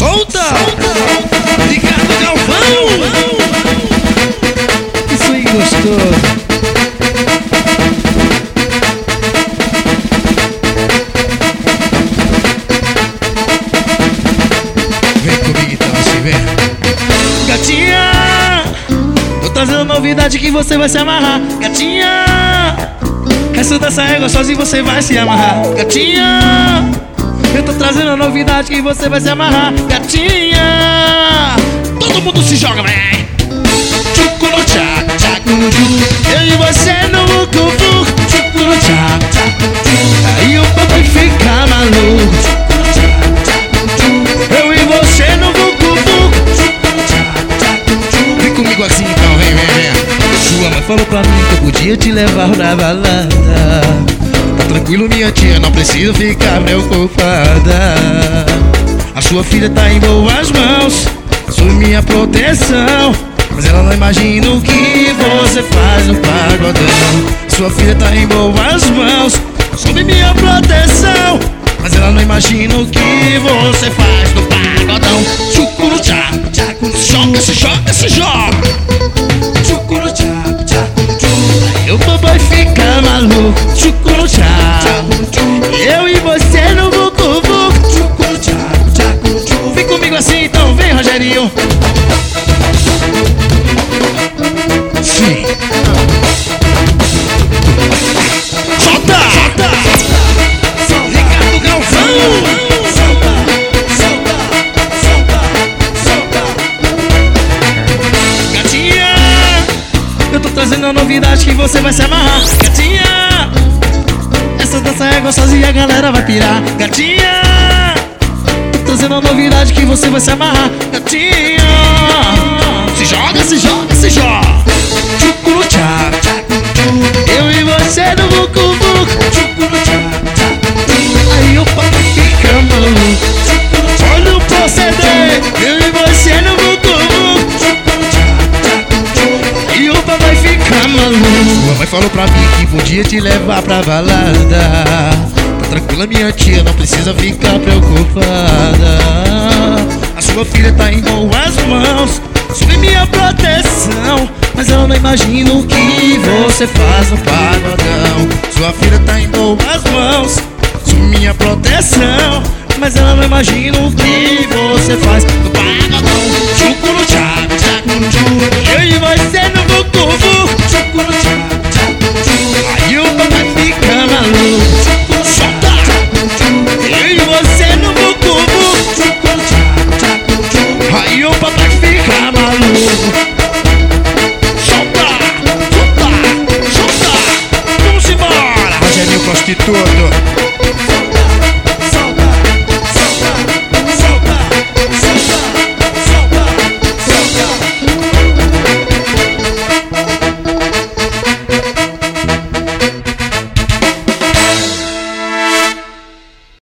Solta! Ricardo Galvão! Isso aí, gostoso! Vem comigo então, assim, vem. Gatinha, tô trazendo novidade que você vai se amarrar. Gatinha, essa dança é gostosa e você vai se amarrar. Gatinha, eu tô trazendo a novidade que você vai se amarrar. Gatinha, todo mundo se joga, vem. Tchucu no tchá, tchacu no tchu. Eu e você no vucu-vucu. Tchucu no tchá, tchacu no tchu. Aí o papai fica maluco. Tchucu no tchá, tchacu no tchu. Eu e você no vucu-vucu. Tchucu no tchá, tchacu no tchu. Vem comigo assim então, vem, vem, vem. Sua mãe falou pra mim que eu podia te levar pra balada. Tá tranquilo, minha tia, não preciso ficar preocupada. A sua filha tá em boas mãos, sob minha proteção. Mas ela não imagina o que você faz no pagodão. Sua filha tá em boas mãos, sob minha proteção. Mas ela não imagina o que você faz no pagodão. Tchucu no tchá, tchacu no joga, se joga, se joga. Tchucu no tchá, tchacu no tchu. Aí o papai fica maluco. Tchucu no tchá, tchacu no tchu. Eu e você no vucu-vucu. Tchucu no tchá, tchacu no tchu. Vem comigo assim então, vem Rogerinho. Sim. Solta! Solta! Ricardo Galvão! Solta! Solta! Solta! Solta! Gatinha, eu tô trazendo uma novidade que você vai se amarrar. Gatinha, essa dança é gostosa e a galera vai pirar. Gatinha, tô trazendo uma novidade que você vai se amarrar. Gatinha, se joga, se joga, se joga. Tchucu no tchá, tchacu no tchu. Eu e você no vucu-vucu. Tchucu no tchá, tchacu no tchu. Aí o papai fica maluco. Tchucu no tchá, olha o proceder. Eu e você no vucu-vucu. Tchucu no tchá, tchacu no tchu. E o papai fica maluco. Sua mãe falou pra mim que podia te levar pra balada. Tá tranquila, minha tia, não precisa ficar preocupada. A sua filha tá em boas mãos, sob minha proteção. Mas eu não imagino o que você faz no pagodão. Sua filha tá em boas mãos, sob minha proteção. Mas ela não imagina o que você faz no pagodão.